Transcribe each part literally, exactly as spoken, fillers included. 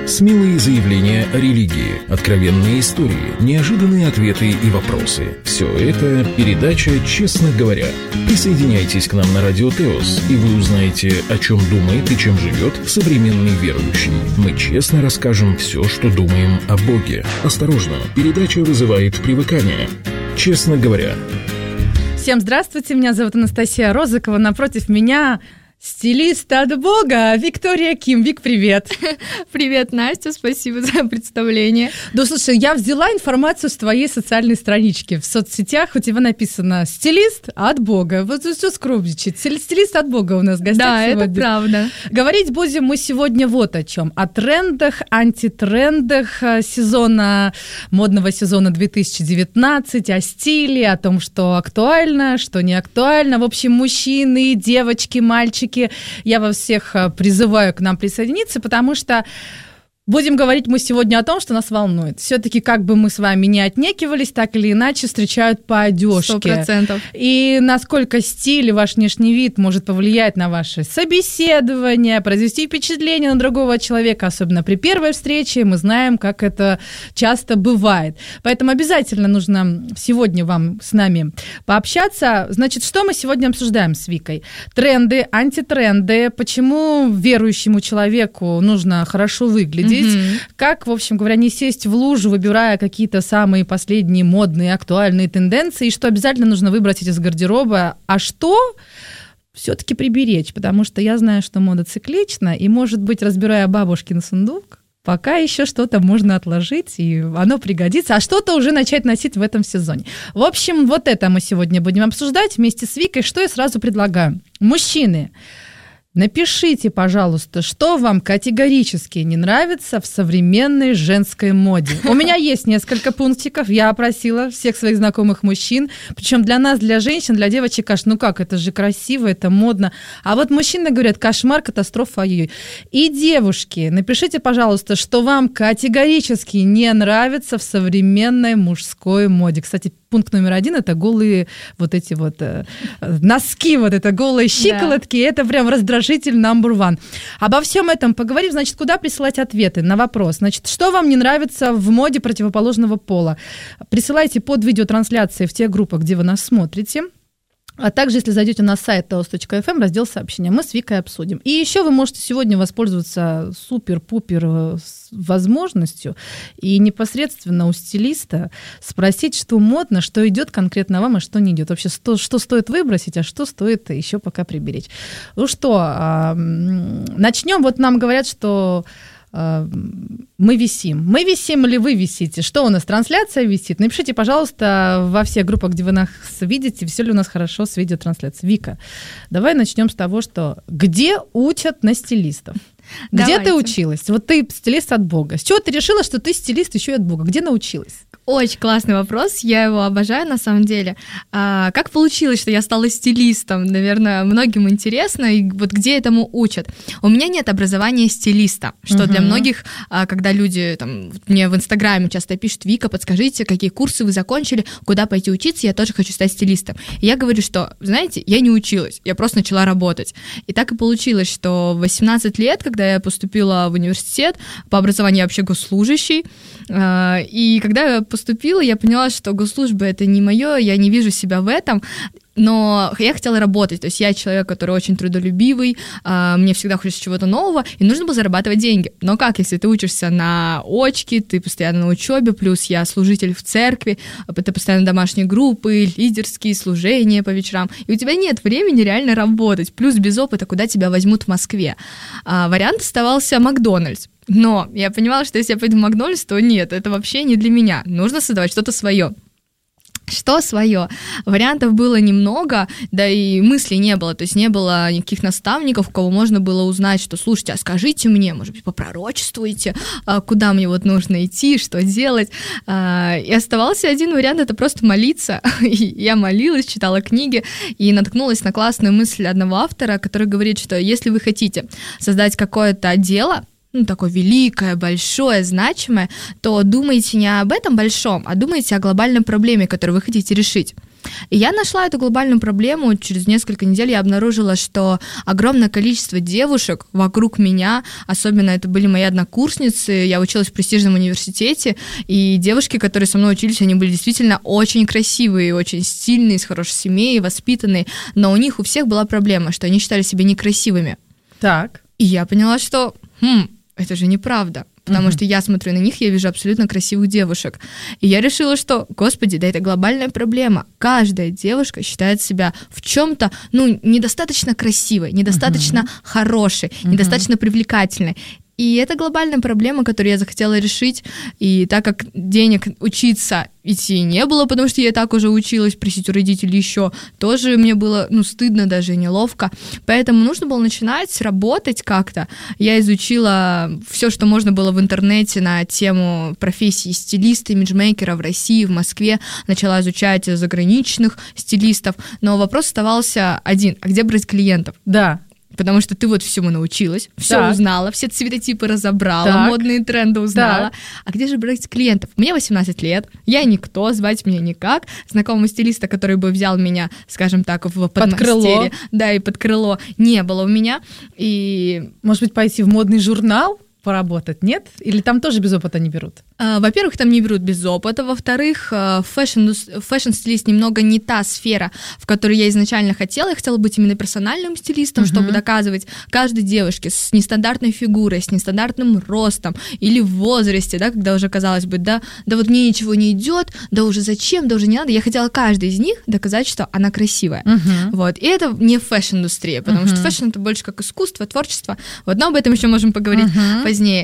Смелые заявления о религии, откровенные истории, неожиданные ответы и вопросы. Все это передача «Честно говоря». Присоединяйтесь к нам на Радио Теос, и вы узнаете, о чем думает и чем живет современный верующий. Мы честно расскажем все, что думаем о Боге. Осторожно, передача вызывает привыкание. «Честно говоря». Всем здравствуйте, меня зовут Анастасия Розыкова, напротив меня стилист от Бога Виктория Ким. Вик, привет. Привет, Настя, спасибо за представление. Да, слушай, я взяла информацию с твоей социальной странички. В соцсетях у тебя написано «Стилист от Бога». Вот все скромничает. Стилист от Бога у нас в гостях да, сегодня. Да, это правда. Говорить будем мы сегодня вот о чем. О трендах, антитрендах сезона, модного сезона две тысячи девятнадцать, о стиле, о том, что актуально, что не актуально. В общем, мужчины, девочки, мальчики, я вас всех призываю к нам присоединиться, потому что будем говорить мы сегодня о том, что нас волнует. Все-таки, как бы мы с вами не отнекивались, так или иначе встречают по одежке. Сто процентов. И насколько стиль и ваш внешний вид может повлиять на ваше собеседование, произвести впечатление на другого человека, особенно при первой встрече. Мы знаем, как это часто бывает. Поэтому обязательно нужно сегодня вам с нами пообщаться. Значит, что мы сегодня обсуждаем с Викой? Тренды, антитренды, почему верующему человеку нужно хорошо выглядеть, Mm-hmm. как, в общем говоря, не сесть в лужу, выбирая какие-то самые последние модные, актуальные тенденции, и что обязательно нужно выбросить из гардероба, а что все-таки приберечь, потому что я знаю, что мода циклична, и, может быть, разбирая бабушкин сундук, пока еще что-то можно отложить, и оно пригодится, а что-то уже начать носить в этом сезоне. В общем, вот это мы сегодня будем обсуждать вместе с Викой. Что я сразу предлагаю? Мужчины, напишите, пожалуйста, что вам категорически не нравится в современной женской моде. У меня есть несколько пунктиков, я опросила всех своих знакомых мужчин, причем для нас, для женщин, для девочек, кажется, ну как, это же красиво, это модно. А вот мужчины говорят, кошмар, катастрофа, ой-ой. И девушки, напишите, пожалуйста, что вам категорически не нравится в современной мужской моде. Кстати, пункт номер один – это голые вот эти вот э, носки, вот это голые щиколотки, да. Это прям раздражитель number one. Обо всем этом поговорим. Значит, куда присылать ответы на вопрос? Значит, что вам не нравится в моде противоположного пола? Присылайте под видеотрансляцией в тех группах, где вы нас смотрите. А также, если зайдете на сайт теос точка эф эм, раздел сообщения, мы с Викой обсудим. И еще вы можете сегодня воспользоваться супер-пупер возможностью и непосредственно у стилиста спросить, что модно, что идет конкретно вам, а что не идет. Вообще, что, что стоит выбросить, а что стоит еще пока приберечь. Ну что, начнем. Вот нам говорят, что мы висим. Мы висим или вы висите? Что у нас? Трансляция висит? Напишите, пожалуйста, во всех группах, где вы нас видите, все ли у нас хорошо с видеотрансляцией. Вика, давай начнем с того, что где учат на стилистов? Где Давайте. Ты училась? Вот ты стилист от Бога. С чего ты решила, что ты стилист еще и от Бога? Где научилась? Очень классный вопрос, я его обожаю на самом деле. А, как получилось, что я стала стилистом? Наверное, многим интересно, и вот где этому учат? У меня нет образования стилиста, что uh-huh. для многих, когда люди там, мне в Инстаграме часто пишут: Вика, подскажите, какие курсы вы закончили, куда пойти учиться, я тоже хочу стать стилистом. И я говорю, что, знаете, я не училась, я просто начала работать. И так и получилось, что в восемнадцать лет, когда я поступила в университет, по образованию я вообще госслужащий, и когда я поступила, я поняла, что госслужба — это не мое, я не вижу себя в этом, но я хотела работать, то есть я человек, который очень трудолюбивый, мне всегда хочется чего-то нового, и нужно было зарабатывать деньги. Но как, если ты учишься на очке, ты постоянно на учебе, плюс я служитель в церкви, ты постоянно домашние группы, лидерские служения по вечерам, и у тебя нет времени реально работать, плюс без опыта, куда тебя возьмут в Москве. А вариант оставался Макдональдс. Но я понимала, что если я пойду в Макдональдс, то нет, это вообще не для меня. Нужно создавать что-то свое. Что свое? Вариантов было немного, да и мыслей не было, то есть не было никаких наставников, у кого можно было узнать, что, слушайте, а скажите мне, может быть, попророчествуйте, куда мне вот нужно идти, что делать. И оставался один вариант, это просто молиться. Я молилась, читала книги и наткнулась на классную мысль одного автора, который говорит, что если вы хотите создать какое-то дело, ну, такое великое, большое, значимое, то думайте не об этом большом, а думайте о глобальной проблеме, которую вы хотите решить. И я нашла эту глобальную проблему. Через несколько недель я обнаружила, что огромное количество девушек вокруг меня, особенно это были мои однокурсницы, я училась в престижном университете, и девушки, которые со мной учились, они были действительно очень красивые, очень стильные, из хорошей семьи, воспитанные, но у них у всех была проблема, что они считали себя некрасивыми. Так. И я поняла, что хм, это же неправда. Потому mm-hmm. что я смотрю на них, я вижу абсолютно красивых девушек. И я решила, что, господи, да это глобальная проблема. Каждая девушка считает себя в чем-то, ну, недостаточно красивой, недостаточно mm-hmm. хорошей, mm-hmm. недостаточно привлекательной. И это глобальная проблема, которую я захотела решить. И так как денег учиться идти не было, потому что я и так уже училась, просить у родителей еще, тоже мне было, ну, стыдно даже и неловко. Поэтому нужно было начинать работать как-то. Я изучила все, что можно было в интернете на тему профессии стилиста, имиджмейкера в России, в Москве. Начала изучать заграничных стилистов. Но вопрос оставался один: а где брать клиентов? Да. Потому что ты вот всему научилась, все так. узнала, все цветотипы разобрала, так. модные тренды узнала. Так. А где же брать клиентов? Мне восемнадцать лет, я никто, звать меня никак. Знакомого стилиста, который бы взял меня, скажем так, в подмастерье, да, и под крыло, не было у меня. И, может быть, пойти в модный журнал поработать, нет? Или там тоже без опыта не берут? Во-первых, там не берут без опыта. Во-вторых, фэшн, фэшн-стилист немного не та сфера, в которой я изначально хотела. Я хотела быть именно персональным стилистом, uh-huh. чтобы доказывать каждой девушке с нестандартной фигурой, с нестандартным ростом или в возрасте, да, когда уже казалось бы, да, да вот мне ничего не идет, да уже зачем, да уже не надо. Я хотела каждой из них доказать, что она красивая. Uh-huh. Вот. И это не фэшн-индустрия, потому uh-huh. что фэшн — это больше как искусство, творчество. Вот, но об этом еще можем поговорить uh-huh. позднее.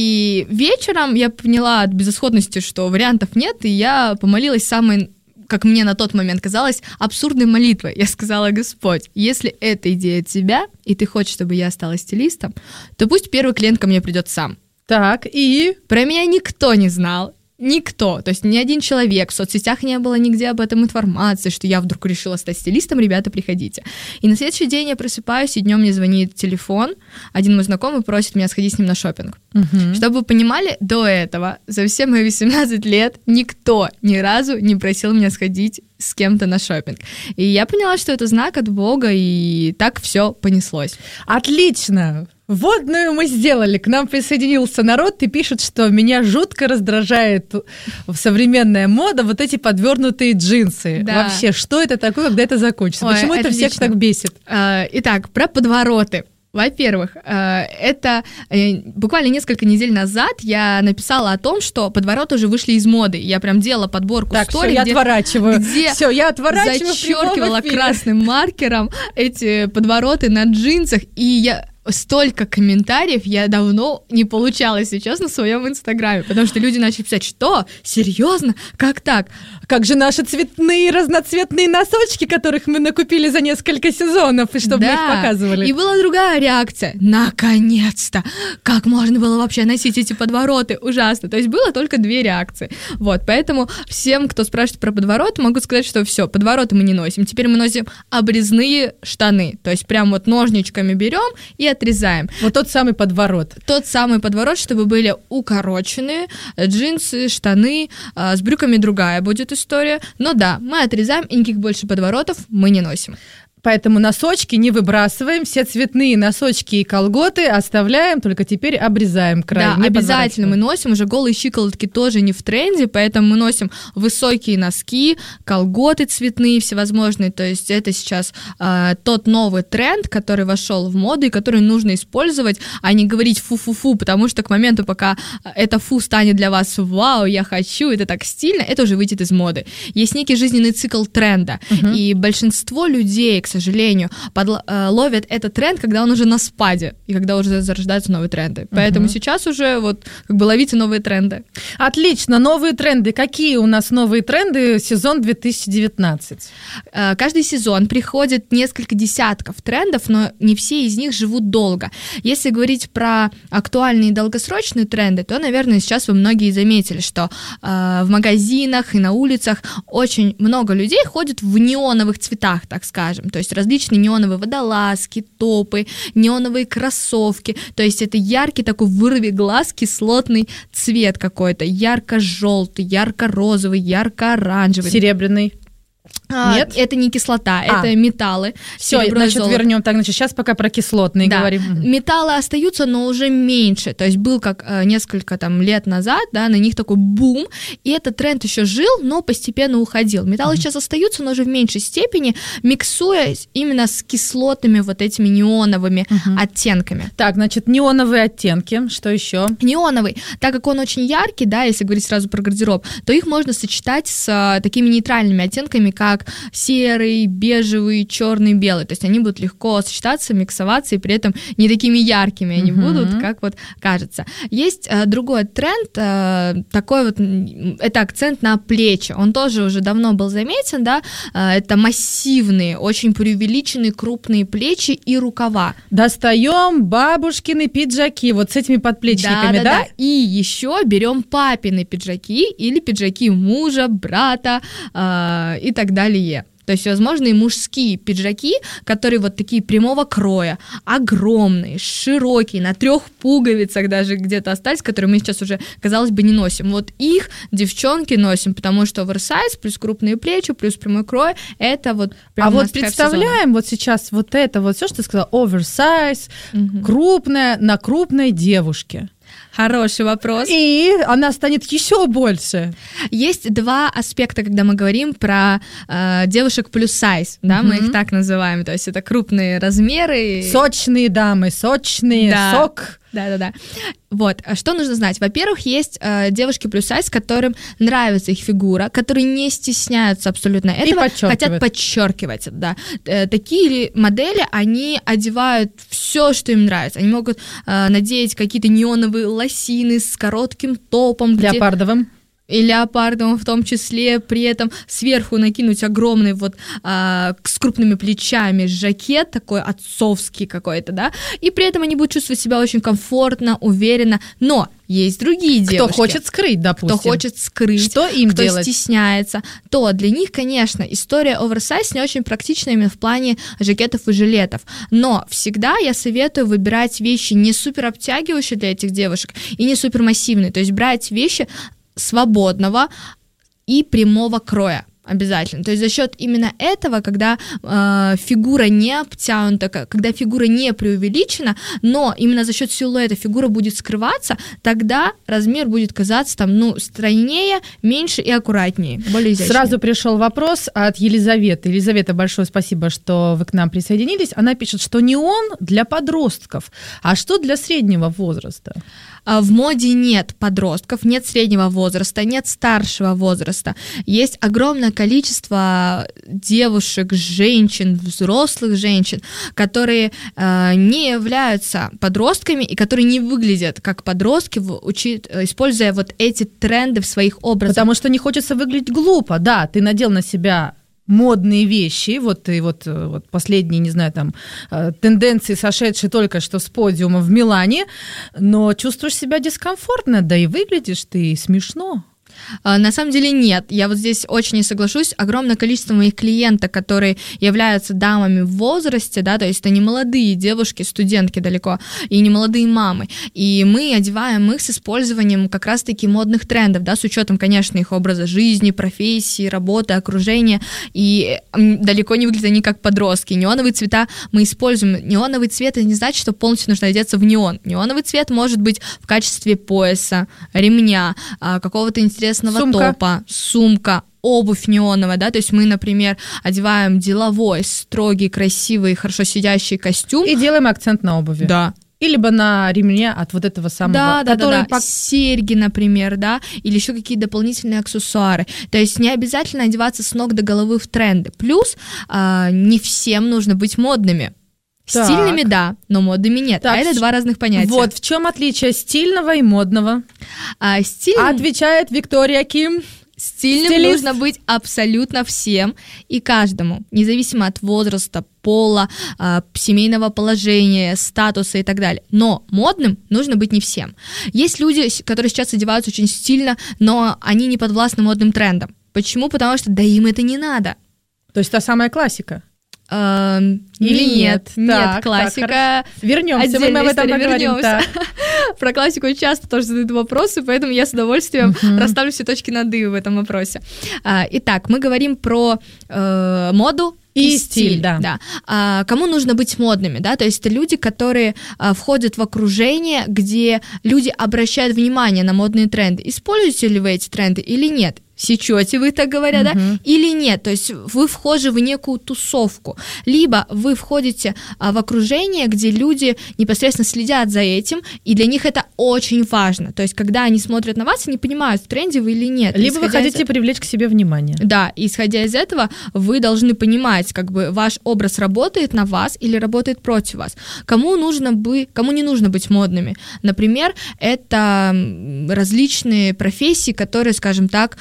И вечером я поняла от безысходности, что вариантов нет, и я помолилась самой, как мне на тот момент казалось, абсурдной молитвой. Я сказала: Господь, если эта идея от тебя, и ты хочешь, чтобы я стала стилистом, то пусть первый клиент ко мне придет сам. Так, и? Про меня никто не знал. Никто, то есть ни один человек, в соцсетях не было нигде об этом информации, что я вдруг решила стать стилистом, ребята, приходите. И на следующий день я просыпаюсь, и днем мне звонит телефон, один мой знакомый просит меня сходить с ним на шопинг. Угу. Чтобы вы понимали, до этого, за все мои восемнадцать лет, никто ни разу не просил меня сходить с кем-то на шопинг. И я поняла, что это знак от Бога, и так все понеслось. Отлично! Вводную мы сделали. К нам присоединился народ и пишет, что меня жутко раздражает современная мода, вот эти подвернутые джинсы. Да. Вообще, что это такое, когда это закончится? Ой, почему это отлично. всех так бесит? Итак, про подвороты. Во-первых, это буквально несколько недель назад я написала о том, что подвороты уже вышли из моды. Я прям делала подборку так, стори, всё, я где, отворачиваю. где всё, я отворачиваю, зачеркивала красным маркером эти подвороты на джинсах, и я... Столько комментариев я давно не получала, если честно, в своем инстаграме, потому что люди начали писать: что? Серьезно? Как так? Как же наши цветные, разноцветные носочки, которых мы накупили за несколько сезонов, и чтобы да. мы их показывали. И была другая реакция: наконец-то! Как можно было вообще носить эти подвороты? Ужасно. То есть было только две реакции. Вот, поэтому всем, кто спрашивает про подвороты, могу сказать, что все, подвороты мы не носим. Теперь мы носим обрезные штаны. То есть прям вот ножничками берем и отрезаем. Вот тот самый подворот. Тот самый подворот, чтобы были укороченные джинсы, штаны, с брюками другая будет история. Но да, мы отрезаем, и никаких больше подворотов мы не носим. Поэтому носочки не выбрасываем, все цветные носочки и колготы оставляем, только теперь обрезаем край. Да, обязательно мы носим, уже голые щиколотки тоже не в тренде, поэтому мы носим высокие носки, колготы цветные всевозможные, то есть это сейчас э, тот новый тренд, который вошел в моду и который нужно использовать, а не говорить фу-фу-фу, потому что к моменту, пока это фу станет для вас вау, я хочу, это так стильно, это уже выйдет из моды. Есть некий жизненный цикл тренда, угу. и большинство людей, к сожалению, подло- э, ловят этот тренд, когда он уже на спаде, и когда уже зарождаются новые тренды. Поэтому uh-huh. сейчас уже вот как бы ловите новые тренды. Отлично, новые тренды. Какие у нас новые тренды сезон две тысячи девятнадцать? Э, каждый сезон приходит несколько десятков трендов, но не все из них живут долго. Если говорить про актуальные и долгосрочные тренды, то, наверное, сейчас вы многие заметили, что э, в магазинах и на улицах очень много людей ходят в неоновых цветах, так скажем. То есть различные неоновые водолазки, топы, неоновые кроссовки. То есть это яркий такой вырви глаз, кислотный цвет какой-то. Ярко-желтый, ярко-розовый, ярко-оранжевый. Серебряный. А, Нет? Это не кислота, а. это металлы. Все, значит, вернем так, значит, сейчас пока про кислотные да. говорим. Металлы остаются, но уже меньше. То есть был как э, несколько там лет назад, да, на них такой бум, и этот тренд еще жил, но постепенно уходил. Металлы mm-hmm. сейчас остаются, но уже в меньшей степени, миксуя именно с кислотными вот этими неоновыми mm-hmm. оттенками. Так, значит, неоновые оттенки, что еще? Неоновый, так как он очень яркий, да, если говорить сразу про гардероб, то их можно сочетать с а, такими нейтральными оттенками, как серый, бежевый, черный, белый. То есть они будут легко сочетаться, миксоваться, и при этом не такими яркими они uh-huh. будут, как вот кажется. Есть а, другой тренд, а, такой вот, это акцент на плечи. Он тоже уже давно был заметен, да, а, это массивные, очень преувеличенные крупные плечи и рукава. Достаем бабушкины пиджаки вот с этими подплечниками, да? Да, да, да. И еще берем папины пиджаки или пиджаки мужа, брата э, и так далее. То есть, возможно, и мужские пиджаки, которые вот такие прямого кроя, огромные, широкие, на трех пуговицах даже где-то остались, которые мы сейчас уже, казалось бы, не носим. Вот их девчонки носим, потому что оверсайз плюс крупные плечи плюс прямой крой — это вот прям. А вот представляем вот сейчас вот это вот все, что ты сказала, оверсайз, угу. крупная на крупной девушке. Хороший вопрос. И она станет еще больше. Есть два аспекта, когда мы говорим про э, девушек плюс сайз, да, mm-hmm. мы их так называем, то есть это крупные размеры. Сочные дамы, сочные, да. сок. Да-да-да. Вот, что нужно знать? Во-первых, есть э, девушки плюс сайз, которым нравится их фигура, которые не стесняются абсолютно этого, хотят подчеркивать, да. Э, такие модели, они одевают все, что им нравится. Они могут э, надеть какие-то неоновые лосины с коротким топом. Леопардовым. И леопардовым в том числе, при этом сверху накинуть огромный вот а, с крупными плечами жакет, такой отцовский какой-то, да, и при этом они будут чувствовать себя очень комфортно, уверенно, но есть другие девушки. Кто хочет скрыть, допустим. Кто хочет скрыть, что им кто делать? стесняется, то для них, конечно, история оверсайз не очень практична именно в плане жакетов и жилетов, но всегда я советую выбирать вещи не супер обтягивающие для этих девушек и не супер массивные, то есть брать вещи свободного и прямого кроя обязательно. То есть за счет именно этого, когда э, фигура не обтянута, когда фигура не преувеличена, но именно за счет силуэта фигура будет скрываться, тогда размер будет казаться там, ну, стройнее, меньше и аккуратнее, более изящнее. Сразу пришел вопрос от Елизаветы. Елизавета, большое спасибо, что вы к нам присоединились. Она пишет, что неон для подростков, а что для среднего возраста? В моде нет подростков, нет среднего возраста, нет старшего возраста. Есть огромное количество девушек, женщин, взрослых женщин, которые э, не являются подростками и которые не выглядят как подростки, учит, используя вот эти тренды в своих образах. Потому что не хочется выглядеть глупо. Да, ты надел на себя модные вещи, вот и вот, вот последние, не знаю, там, тенденции, сошедшие только что с подиума в Милане, но чувствуешь себя дискомфортно, да и выглядишь ты смешно. На самом деле нет, я вот здесь очень не соглашусь, огромное количество моих клиенток, которые являются дамами в возрасте, да, то есть это не молодые девушки, студентки далеко, и не молодые мамы, и мы одеваем их с использованием как раз-таки модных трендов, да, с учетом, конечно, их образа жизни, профессии, работы, окружения, и далеко не выглядят они как подростки. Неоновые цвета мы используем, неоновый цвет, это не значит, что полностью нужно одеться в неон, неоновый цвет может быть в качестве пояса, ремня, какого-то интересного сумка. топа, сумка, обувь неоновая, да, то есть мы, например, одеваем деловой, строгий, красивый, хорошо сидящий костюм. И делаем акцент на обуви. Да. И либо на ремне от вот этого самого, да, да, который... Да, да, да. Серьги, например, да, или еще какие-то дополнительные аксессуары. То есть не обязательно одеваться с ног до головы в тренды. Плюс а, не всем нужно быть модными. Так. Стильными, да, но модными нет. Так, а это два разных понятия. Вот в чем отличие стильного и модного? А, стильным... Отвечает Виктория Ким. Стильным Стилист. Нужно быть абсолютно всем и каждому, независимо от возраста, пола, семейного положения, статуса и так далее. Но модным нужно быть не всем. Есть люди, которые сейчас одеваются очень стильно, но они не подвластны модным трендам. Почему? Потому что да им это не надо. То есть та самая классика. Или нет? Нет, так, классика. Так, вернемся, мы об этом поговорим. Про классику часто тоже задают вопросы, поэтому я с удовольствием uh-huh. расставлю все точки над «и» в этом вопросе. Итак, мы говорим про э, моду и, и стиль, стиль, да. да. А, кому нужно быть модными, да, то есть это люди, которые а, входят в окружение, где люди обращают внимание на модные тренды. Используете ли вы эти тренды или нет? Сечете вы, так говоря, uh-huh. да, или нет, то есть вы вхожи в некую тусовку, либо вы входите а, в окружение, где люди непосредственно следят за этим, и для них это очень важно, то есть когда они смотрят на вас, они понимают, в тренде вы или нет. Либо исходя вы хотите из... привлечь к себе внимание. Да, исходя из этого, вы должны понимать, как бы ваш образ работает на вас или работает против вас. Кому нужно бы, кому не нужно быть модными? Например, это различные профессии, которые, скажем так,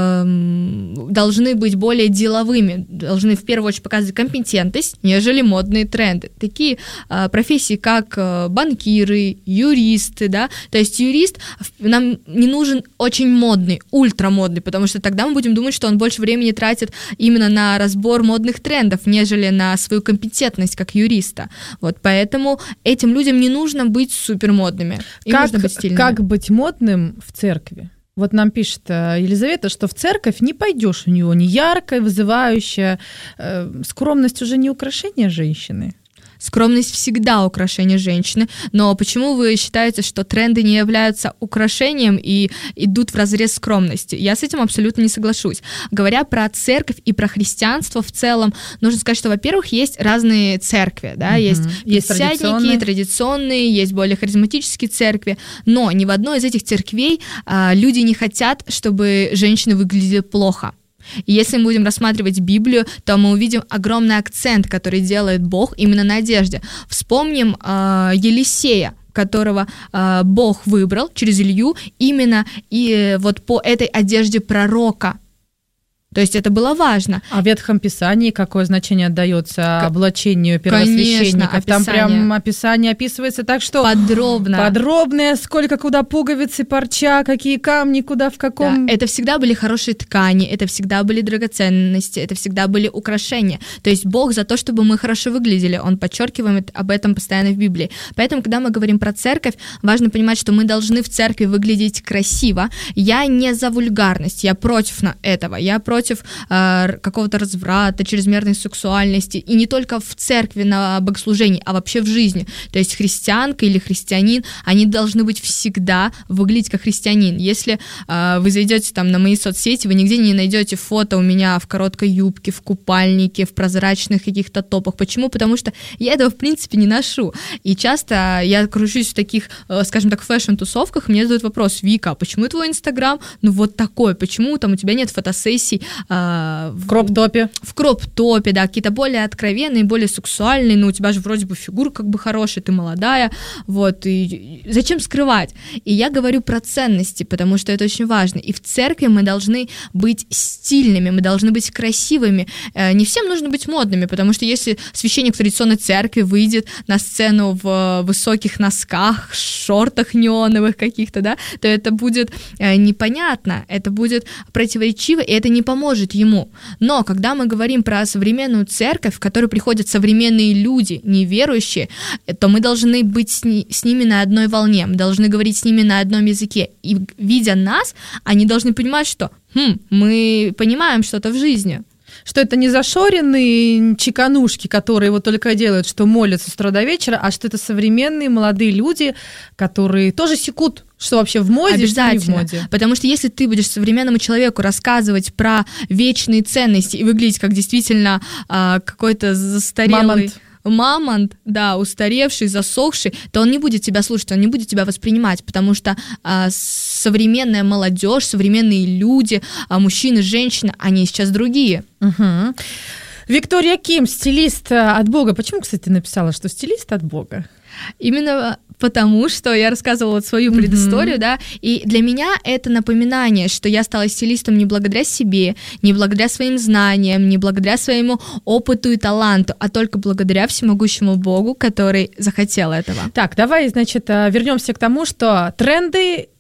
должны быть более деловыми, должны в первую очередь показывать компетентность, нежели модные тренды. Такие а, профессии, как а, банкиры, юристы, да, то есть юрист нам не нужен очень модный, ультрамодный, потому что тогда мы будем думать, что он больше времени тратит именно на разбор модных трендов, нежели на свою компетентность как юриста. Вот поэтому этим людям не нужно быть супермодными, им как, нужно быть стильными. Как быть модным в церкви? Вот нам пишет Елизавета, что в церковь не пойдешь, у нее не яркая, вызывающая. Скромность уже не украшение женщины. Скромность всегда украшение женщины, но почему вы считаете, что тренды не являются украшением и идут вразрез скромности? Я с этим абсолютно не соглашусь. Говоря про церковь и про христианство в целом, нужно сказать, что, во-первых, есть разные церкви, да, угу. есть пятидесятники, традиционные. традиционные, есть более харизматические церкви, но ни в одной из этих церквей а, люди не хотят, чтобы женщины выглядели плохо. И если мы будем рассматривать Библию, то мы увидим огромный акцент, который делает Бог именно на одежде. Вспомним э, Елисея, которого э, Бог выбрал через Илью именно и вот по этой одежде пророка. То есть это было важно. А в Ветхом Писании какое значение отдается облачению первосвященников? Конечно, там прям описание описывается так, что... Подробно. Подробное, сколько куда пуговицы, парча, какие камни, куда, в каком... Да, это всегда были хорошие ткани, это всегда были драгоценности, это всегда были украшения. То есть Бог за то, чтобы мы хорошо выглядели, Он подчеркивает об этом постоянно в Библии. Поэтому, когда мы говорим про церковь, важно понимать, что мы должны в церкви выглядеть красиво. Я не за вульгарность, я против этого, я против против э, какого-то разврата, чрезмерной сексуальности, и не только в церкви на богослужении, а вообще в жизни. То есть христианка или христианин, они должны быть всегда выглядеть как христианин. Если э, вы зайдете там на мои соцсети, вы нигде не найдете фото у меня в короткой юбке, в купальнике, в прозрачных каких-то топах. Почему? Потому что я этого, в принципе, не ношу. И часто я кружусь в таких, э, скажем так, фэшн-тусовках, мне задают вопрос: Вика, а почему твой Инстаграм, ну вот такой, почему там у тебя нет фотосессий э, в кроп-топе? В кроп-топе, да, какие-то более откровенные, более сексуальные, но у тебя же вроде бы фигура как бы хорошая, ты молодая, вот, и зачем скрывать? И я говорю про ценности, потому что это очень важно. И в церкви мы должны быть стильными, мы должны быть красивыми. Э, не всем нужно быть модными, потому что если священник в традиционной церкви выйдет на сцену в высоких носках, шортах неоновых каких-то, да, то это будет э, непонятно, это будет противоречиво, и это не поможет ему. Но когда мы говорим про современную церковь, в которую приходят современные люди, неверующие, то мы должны быть с, ни, с ними на одной волне, мы должны говорить с ними на одном языке. И видя нас, они должны понимать, что хм, мы понимаем что-то в жизни. Что это не зашоренные чеканушки, которые вот только делают, что молятся с утра до вечера, а что это современные молодые люди, которые тоже секут, что вообще в моде, что не в моде. Потому что если ты будешь современному человеку рассказывать про вечные ценности и выглядеть как действительно а, какой-то застарелый... Мамонт. Мамонт, да, устаревший, засохший, то он не будет тебя слушать, он не будет тебя воспринимать, потому что а, современная молодежь, современные люди, а, мужчины, женщины, они сейчас другие. Угу. Виктория Ким, стилист от Бога. Почему, кстати, ты написала, что стилист от Бога? Именно потому, что я рассказывала свою предысторию, mm-hmm. да, и для меня это напоминание, что я стала стилистом не благодаря себе, не благодаря своим знаниям, не благодаря своему опыту и таланту, а только благодаря всемогущему Богу, который захотел этого. Так, давай, значит, вернемся к тому, что тренды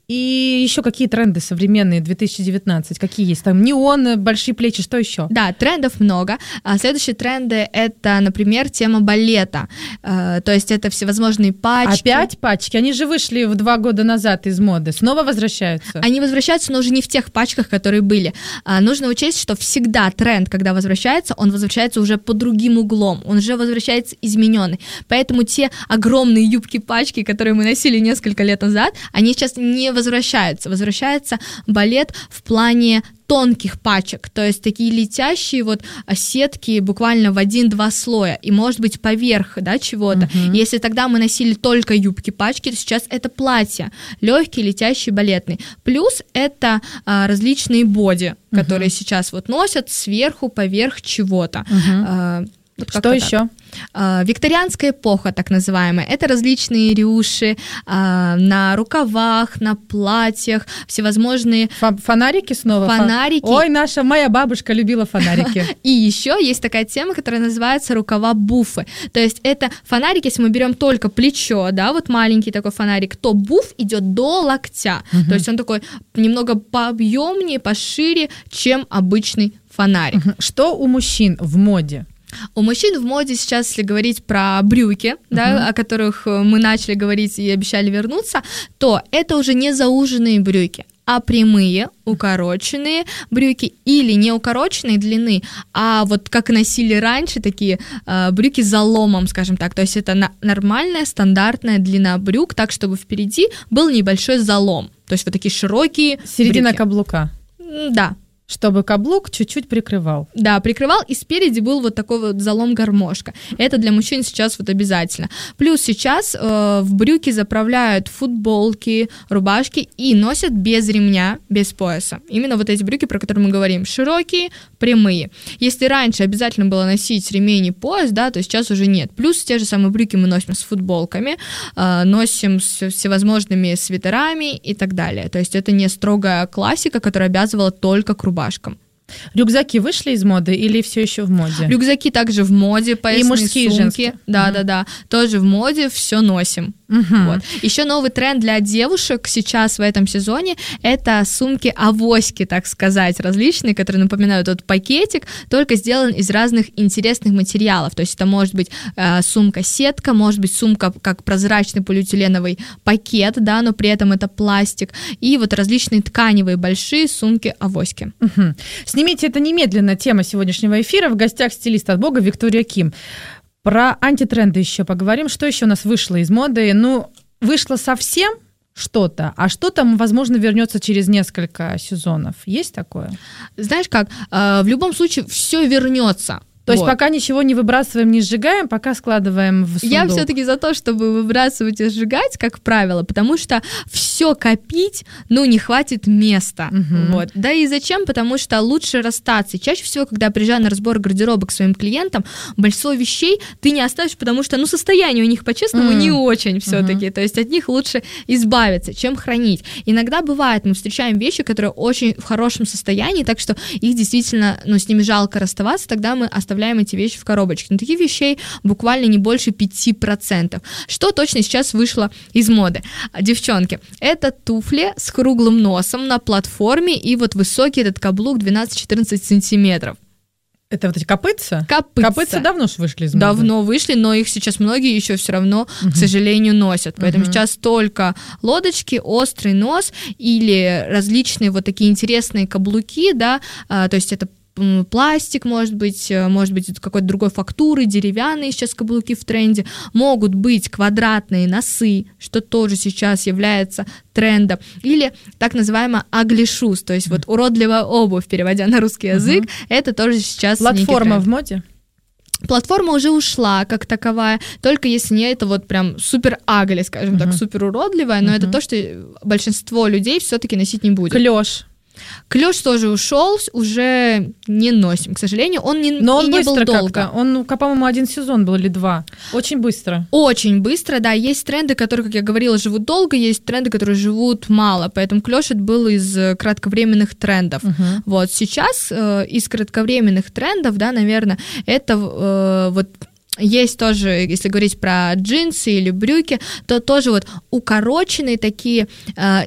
И еще какие тренды современные две тысячи девятнадцать? Какие есть? Там неон, большие плечи, что еще? Да, трендов много. А следующие тренды — это, например, тема балета. А, то есть это всевозможные пачки. Опять пачки? Они же вышли в два года назад из моды. Снова возвращаются? Они возвращаются, но уже не в тех пачках, которые были. А, нужно учесть, что всегда тренд, когда возвращается, он возвращается уже под другим углом. Он уже возвращается измененный. Поэтому те огромные юбки-пачки, которые мы носили несколько лет назад, они сейчас не возвращаются. Возвращается балет в плане тонких пачек, то есть такие летящие вот сетки буквально в один-два слоя, и может быть поверх, да, чего-то. Uh-huh. Если тогда мы носили только юбки-пачки, то сейчас это платья, легкие, летящие, балетные. Плюс это а, различные боди, uh-huh. которые сейчас вот носят сверху, поверх чего-то. Uh-huh. А, вот что еще? Uh, викторианская эпоха, так называемая, это различные рюши uh, на рукавах, на платьях, всевозможные... Ф- фонарики снова? Фонарики. Ой, наша, моя бабушка любила фонарики. И еще есть такая тема, которая называется рукава-буфы. То есть это фонарик, если мы берем только плечо, да, вот маленький такой фонарик, то буф идет до локтя. Uh-huh. То есть он такой немного пообъемнее, пошире, чем обычный фонарик. Uh-huh. Что у мужчин в моде? У мужчин в моде сейчас, если говорить про брюки, uh-huh. да, о которых мы начали говорить и обещали вернуться, то это уже не зауженные брюки, а прямые, укороченные брюки или не укороченной длины, а вот как носили раньше такие э, брюки с заломом, скажем так, то есть это на- нормальная стандартная длина брюк, так чтобы впереди был небольшой залом, то есть вот такие широкие середина брюки. Каблука. Да. Чтобы каблук чуть-чуть прикрывал. Да, прикрывал, и спереди был вот такой вот залом-гармошка. Это для мужчин сейчас вот обязательно. Плюс сейчас э, в брюки заправляют футболки, рубашки и носят без ремня, без пояса. Именно вот эти брюки, про которые мы говорим, широкие, прямые. Если раньше обязательно было носить ремень и пояс, да, то сейчас уже нет. Плюс те же самые брюки мы носим с футболками, э, носим с всевозможными свитерами и так далее. То есть это не строгая классика, которая обязывала только к рубашкам. Рюкзаки вышли из моды или все еще в моде? Рюкзаки также в моде, поясные и мужские, сумки, и женские. Да, угу. да, да, тоже в моде, все носим. Угу. Вот. Еще новый тренд для девушек сейчас в этом сезоне — это сумки-авоськи, так сказать, различные, которые напоминают тот пакетик, только сделан из разных интересных материалов. То есть это может быть э, сумка-сетка, может быть сумка как прозрачный полиэтиленовый пакет, да, но при этом это пластик, и вот различные тканевые большие сумки-авоськи. Угу. Снимите это немедленно, тема сегодняшнего эфира. В гостях стилист от Бога Виктория Ким. Про антитренды еще поговорим. Что еще у нас вышло из моды? Ну, вышло совсем что-то, а что-то, возможно, вернется через несколько сезонов. Есть такое? Знаешь как, э, в любом случае все вернется. То есть вот. Пока ничего не выбрасываем, не сжигаем, пока складываем в сундук. Я все-таки за то, чтобы выбрасывать и сжигать, как правило, потому что все копить, ну, не хватит места. Uh-huh. Вот. Да и зачем? Потому что лучше расстаться. И чаще всего, когда я приезжаю на разбор гардероба к своим клиентам, большинство вещей ты не оставишь, потому что, ну, состояние у них, по-честному, uh-huh. не очень все-таки. Uh-huh. То есть от них лучше избавиться, чем хранить. Иногда бывает, мы встречаем вещи, которые очень в хорошем состоянии, так что их действительно, ну, с ними жалко расставаться, тогда мы оставляем эти вещи в коробочке. Но таких вещей буквально не больше пять процентов. Что точно сейчас вышло из моды? Девчонки, это туфли с круглым носом на платформе и вот высокий этот каблук двенадцать-четырнадцать сантиметров. Это вот эти копытца? Копытца. Копытца давно ж вышли из моды. Давно вышли, но их сейчас многие еще все равно, uh-huh. к сожалению, носят. Поэтому uh-huh. сейчас только лодочки, острый нос или различные вот такие интересные каблуки, да, а, то есть это пластик, может быть, может быть какой-то другой фактуры, деревянные сейчас каблуки в тренде, могут быть квадратные носы, что тоже сейчас является трендом, или так называемая ugly shoes, то есть вот уродливая обувь, переводя на русский язык, uh-huh. это тоже сейчас платформа в моде? Платформа уже ушла как таковая, только если не это вот прям супер агли, скажем uh-huh. так, супер уродливая, но uh-huh. это то, что большинство людей все-таки носить не будет. Клёш. Клёш тоже ушел, уже не носим, к сожалению, он не, Но он и не быстро был долго. Как-то. Он, по-моему, один сезон был или два. Очень быстро. Очень быстро, да. Есть тренды, которые, как я говорила, живут долго, есть тренды, которые живут мало, поэтому клёш это был из кратковременных трендов. Uh-huh. Вот сейчас э, из кратковременных трендов, да, наверное, это э, вот... Есть тоже, если говорить про джинсы или брюки, то тоже вот укороченные такие э, и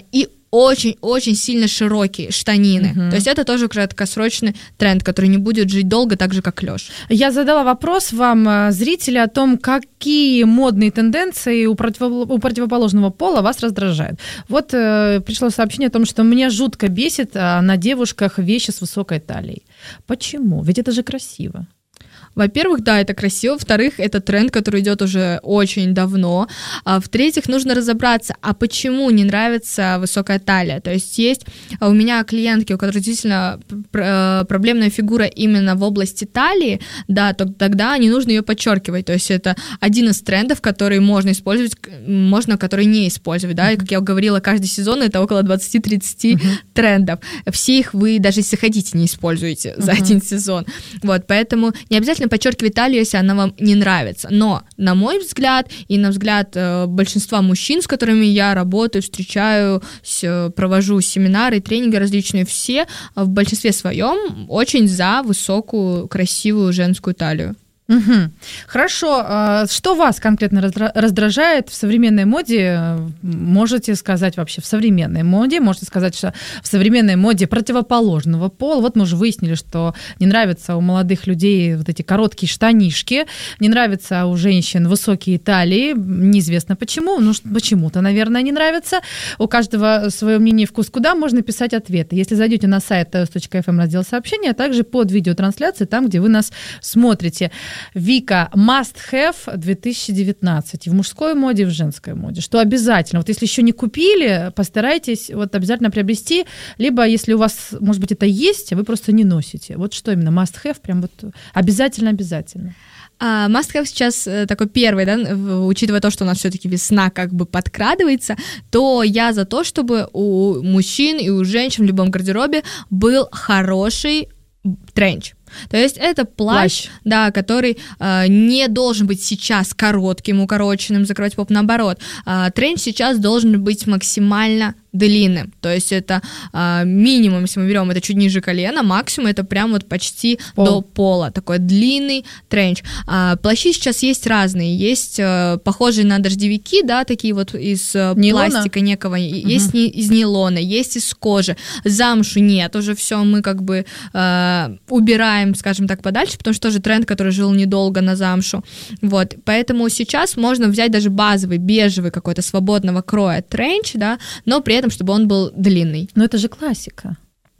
очень-очень сильно широкие штанины. Uh-huh. То есть это тоже краткосрочный тренд, который не будет жить долго, так же, как Лёш. Я задала вопрос вам, зрители, о том, какие модные тенденции у, против... у противоположного пола вас раздражают. Вот э, пришло сообщение о том, что меня жутко бесит а, на девушках вещи с высокой талией. Почему? Ведь это же красиво. Во-первых, да, это красиво. Во-вторых, это тренд, который идет уже очень давно. А в-третьих, нужно разобраться, а почему не нравится высокая талия. То есть есть у меня клиентки, у которых действительно проблемная фигура именно в области талии, да, то тогда не нужно ее подчеркивать. То есть это один из трендов, который можно использовать, можно, который не использовать. Да? И, как я говорила, каждый сезон это около двадцать-тридцать uh-huh. трендов. Все их вы, даже если хотите, не используете uh-huh. за один сезон. Вот, поэтому не обязательно подчеркивать талию, если она вам не нравится. Но, на мой взгляд, и на взгляд э, большинства мужчин, с которыми я работаю, встречаю, с, провожу семинары, тренинги различные, все в большинстве своем очень за высокую, красивую женскую талию. Угу. Хорошо. Что вас конкретно раздражает в современной моде? Можете сказать вообще в современной моде, можете сказать, что в современной моде противоположного пола. Вот мы уже выяснили, что не нравятся у молодых людей вот эти короткие штанишки, не нравятся у женщин высокие талии, неизвестно почему, ну почему-то, наверное, не нравится. У каждого свое мнение и вкус. Куда можно писать ответы? Если зайдете на сайт теос точка эф эм, раздел сообщения, а также под видеотрансляцией, там, где вы нас смотрите. Вика, must have две тысячи девятнадцать в мужской моде и в женской моде. Что обязательно, вот если еще не купили, постарайтесь вот обязательно приобрести, либо если у вас, может быть, это есть, а вы просто не носите. Вот что именно must have, прям вот обязательно-обязательно. Uh, must have сейчас такой первый, да, учитывая то, что у нас все-таки весна как бы подкрадывается, то я за то, чтобы у мужчин и у женщин в любом гардеробе был хороший тренч. То есть это плащ, плащ. Да, который э, не должен быть сейчас коротким, укороченным, закрывать поп, наоборот. Э, тренч сейчас должен быть максимально длинным, то есть это э, минимум, если мы берем, это чуть ниже колена, максимум это прям вот почти Пол. до пола, такой длинный тренч. Э, плащи сейчас есть разные, есть э, похожие на дождевики, да, такие вот из э, пластика некого, угу. есть не, из нейлона, есть из кожи, замшу нет, уже все мы как бы э, убираем, скажем так, подальше, потому что тоже тренд, который жил недолго на замшу, вот, поэтому сейчас можно взять даже базовый бежевый какой-то свободного кроя тренч, да, но при этом, чтобы он был длинный. Но это же классика.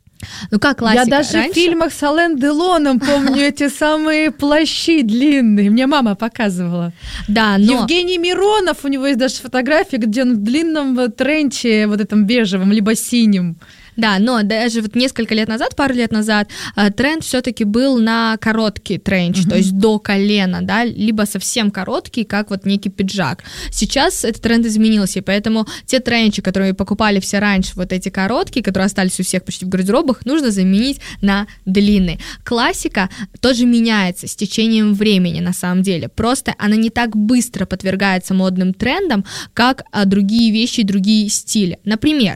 Ну как классика? Я даже Раньше... в фильмах с Ален Делоном помню эти самые плащи длинные. Мне мама показывала. Да, но... Евгений Миронов, у него есть даже фотографии, где он в длинном тренче, вот этом бежевом, либо синим. Да, но даже вот несколько лет назад, пару лет назад, тренд все-таки был на короткий тренч, uh-huh. то есть до колена, да, либо совсем короткий, как вот некий пиджак. Сейчас этот тренд изменился, и поэтому те тренчи, которые покупали все раньше, вот эти короткие, которые остались у всех почти в гардеробах, нужно заменить на длинные. Классика тоже меняется с течением времени, на самом деле. Просто она не так быстро подвергается модным трендам, как другие вещи и другие стили. Например,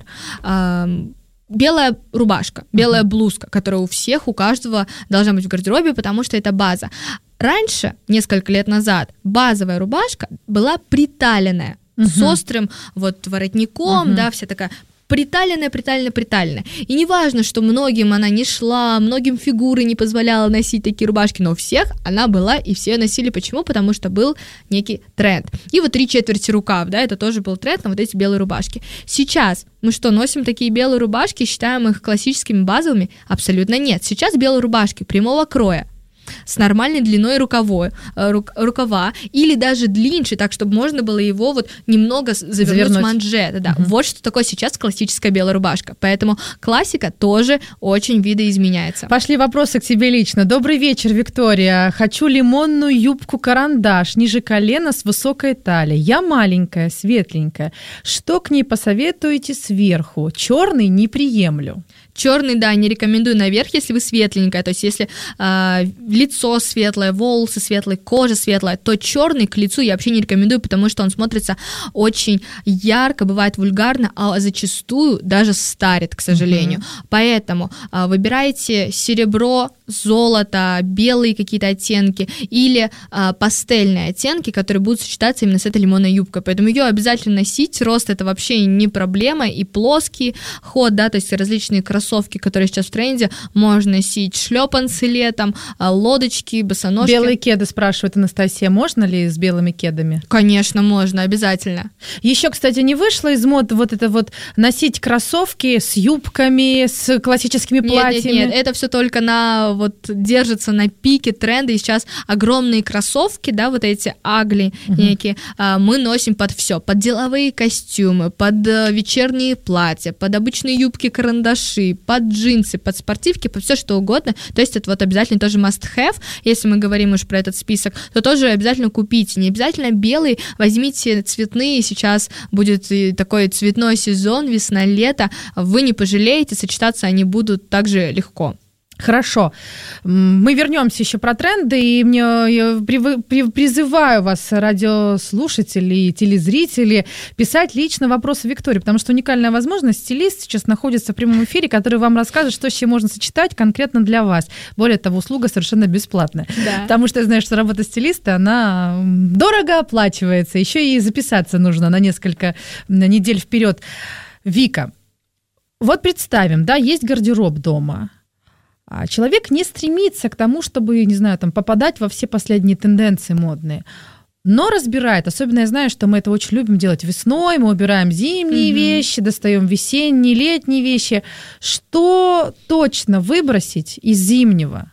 белая рубашка, белая блузка, которая у всех, у каждого должна быть в гардеробе, потому что это база. Раньше, несколько лет назад, базовая рубашка была приталенная, uh-huh. с острым вот воротником, uh-huh. да, вся такая приталенная, приталенная, приталенная. И не важно, что многим она не шла, многим фигуры не позволяла носить такие рубашки, но у всех она была, и все носили. Почему? Потому что был некий тренд. И вот три четверти рукав, да, это тоже был тренд на вот эти белые рубашки. Сейчас мы что, носим такие белые рубашки, считаем их классическими базовыми? Абсолютно нет. Сейчас белые рубашки прямого кроя, с нормальной длиной рукавой, рук, рукава, или даже длиннее, так, чтобы можно было его вот немного завернуть, завернуть. манжет. Да. Угу. Вот что такое сейчас классическая белая рубашка. Поэтому классика тоже очень видоизменяется. Пошли вопросы к тебе лично. Добрый вечер, Виктория. Хочу лимонную юбку-карандаш ниже колена с высокой талией. Я маленькая, светленькая. Что к ней посоветуете сверху? Черный не приемлю. Черный, да, не рекомендую наверх, если вы светленькая, то есть если э, лицо лицо светлое, волосы светлые, кожа светлая, то черный к лицу я вообще не рекомендую, потому что он смотрится очень ярко, бывает вульгарно, а зачастую даже старит, к сожалению. Mm-hmm. Поэтому а, выбирайте серебро, золото, белые какие-то оттенки или а, пастельные оттенки, которые будут сочетаться именно с этой лимонной юбкой. Поэтому ее обязательно носить. Рост — это вообще не проблема. И плоский ход, да, то есть различные кроссовки, которые сейчас в тренде, можно носить шлепанцы летом, лодочки, босоножки. Белые кеды, спрашивает Анастасия, можно ли с белыми кедами? Конечно, можно, обязательно. Еще, кстати, не вышло из мод вот это вот носить кроссовки с юбками, с классическими нет, платьями? Нет, нет, это все только на вот держится на пике тренда, и сейчас огромные кроссовки, да, вот эти агли uh-huh. некие, мы носим под все, под деловые костюмы, под вечерние платья, под обычные юбки-карандаши, под джинсы, под спортивки, под все что угодно. То есть это вот обязательно тоже must-have. Если мы говорим уж про этот список, то тоже обязательно купите. Не обязательно белый, возьмите цветные. Сейчас будет такой цветной сезон, весна-лето. Вы не пожалеете, сочетаться они будут также легко. Хорошо. Мы вернемся еще про тренды, и мне, я призываю вас, радиослушатели и телезрители, писать лично вопросы Виктории, потому что уникальная возможность, стилист сейчас находится в прямом эфире, который вам расскажет, что еще можно сочетать конкретно для вас. Более того, услуга совершенно бесплатная. Да. Потому что я знаю, что работа стилиста, она дорого оплачивается, еще и записаться нужно на несколько недель вперед. Вика, вот представим, да, есть гардероб дома. Человек не стремится к тому, чтобы, не знаю, там, попадать во все последние тенденции модные, но разбирает. Особенно я знаю, что мы это очень любим делать весной, мы убираем зимние mm-hmm. вещи, достаем весенние, летние вещи. Что точно выбросить из зимнего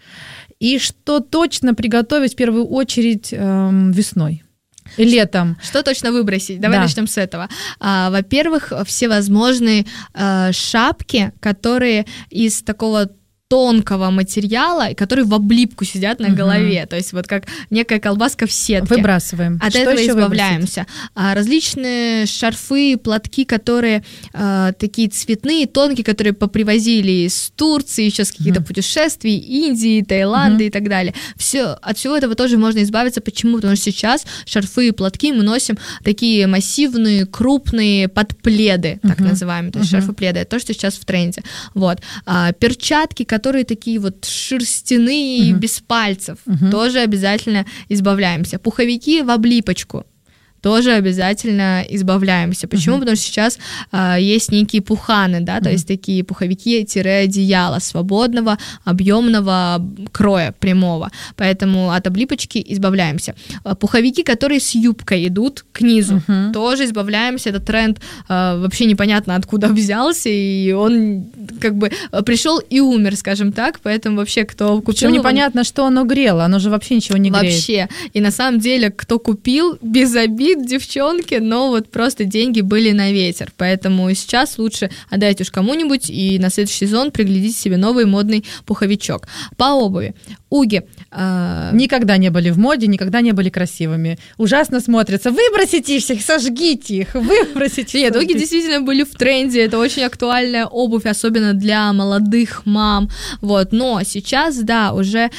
и что точно приготовить в первую очередь эм, весной? Летом. Что точно выбросить? Давай да. начнем с этого. А, во-первых, всевозможные а, шапки, которые из такого тонкого материала, которые в облипку сидят на голове, угу. то есть вот как некая колбаска в сетке. Выбрасываем. От Что этого еще избавляемся. А, различные шарфы, платки, которые а, такие цветные, тонкие, которые попривозили из Турции, сейчас какие-то угу. путешествия, Индии, Таиланда угу. и так далее. Все, от всего этого тоже можно избавиться. Почему? Потому что сейчас шарфы и платки мы носим такие массивные, крупные подпледы, так угу. называемые, то есть угу. шарфы-пледы, это то, что сейчас в тренде. Вот. А, перчатки, которые такие вот шерстяные, угу. без пальцев, угу. тоже обязательно избавляемся. Пуховики в облипочку. Тоже обязательно избавляемся. Почему? Uh-huh. Потому что сейчас а, есть некие пуханы, да, uh-huh. то есть такие пуховики-одеяла свободного, объемного кроя, прямого. Поэтому от облипочки избавляемся. Пуховики, которые с юбкой идут к низу, uh-huh. тоже избавляемся. Этот тренд а, вообще непонятно откуда взялся, и он как бы пришел и умер, скажем так. Поэтому вообще кто купил... Причем непонятно, что оно грело, оно же вообще ничего не греет. Вообще. И на самом деле, кто купил, без обид, девчонки, но вот просто деньги были на ветер, поэтому сейчас лучше отдайте уж кому-нибудь и на следующий сезон приглядите себе новый модный пуховичок. По обуви. Уги. Э... Никогда не были в моде, никогда не были красивыми. Ужасно смотрятся. Выбросите их, сожгите их, выбросите. Нет, уги действительно были в тренде, это очень актуальная обувь, особенно для молодых мам, вот, но сейчас, да, уже э,